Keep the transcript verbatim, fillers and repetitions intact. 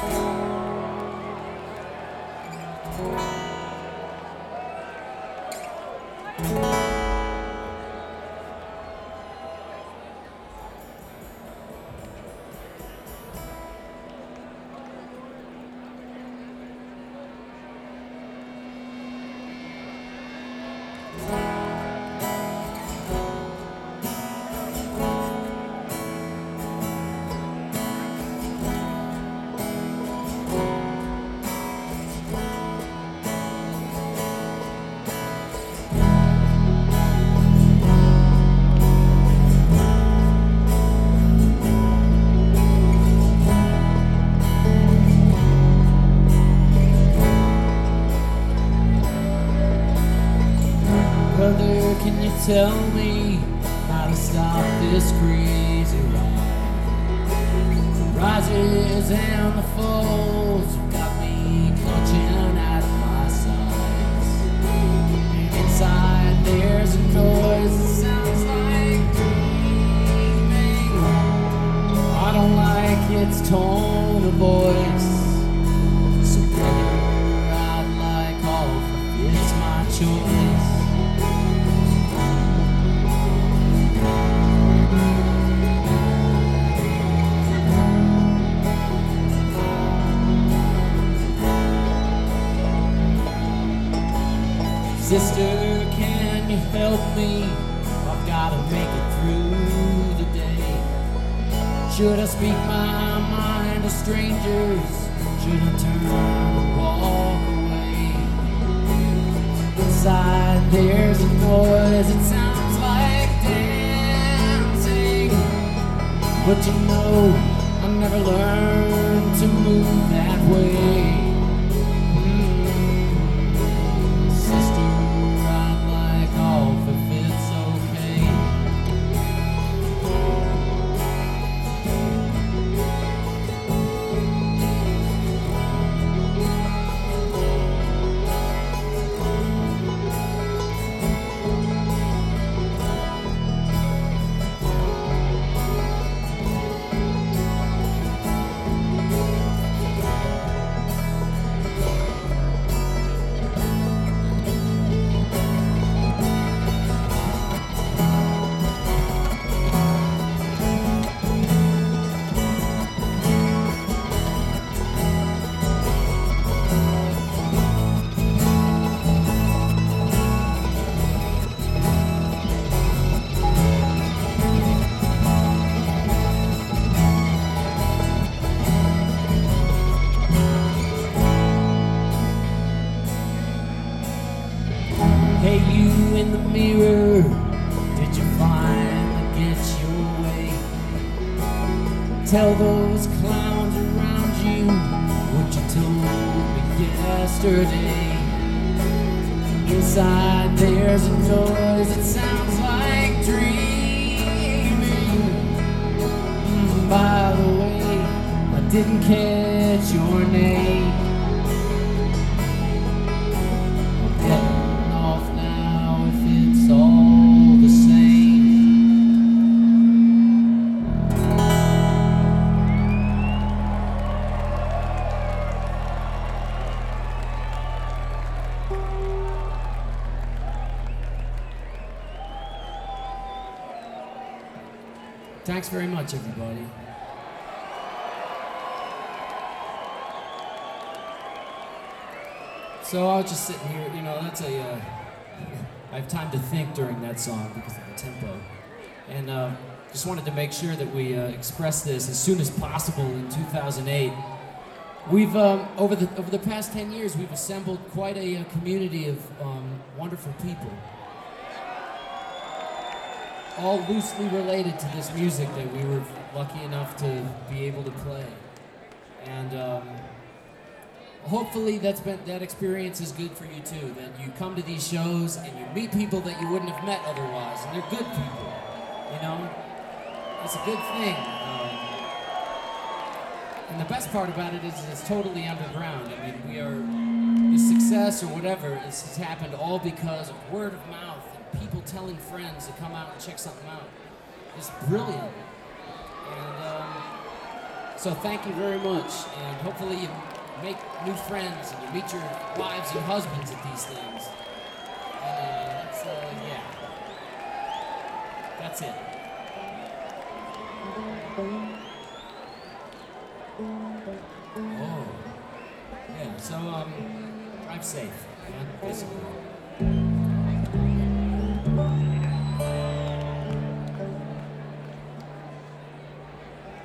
Tell me how to stop this crazy ride. The rises and the falls got me clutching at my sides. And inside there's a noise that sounds like dreaming. I don't like its tone of voice. So brother, I'd like off if it's my choice. Sister, can you help me? I've gotta make it through the day. Should I speak my mind to strangers? Should I turn and walk away? Inside there's a noise, it sounds like dancing. But you know, I never learned to move that way. Hey, you in the mirror, did you finally get your way? Tell those clowns around you what you told me yesterday. Inside there's a noise that sounds like dreaming. Mm, by the way, I didn't catch your name. Thanks very much, everybody. So I was just sitting here, you know, that's a, uh, I have time to think during that song because of the tempo. And uh, just wanted to make sure that we uh, express this as soon as possible in two thousand eight. We've, um, over the over the past ten years, we've assembled quite a, a community of um, wonderful people. All loosely related to this music that we were lucky enough to be able to play. And um, hopefully that's been, that experience is good for you too, that you come to these shows and you meet people that you wouldn't have met otherwise, and they're good people, you know? It's a good thing. Um, and the best part about it is it's totally underground. I mean, we are, the success or whatever is, has happened all because of word of mouth. People telling friends to come out and check something out. It's brilliant. And um, So thank you very much, and hopefully you make new friends and you meet your wives and husbands at these things. And uh, that's, uh, yeah. That's it. Oh. Yeah, so, um, drive safe, man, basically.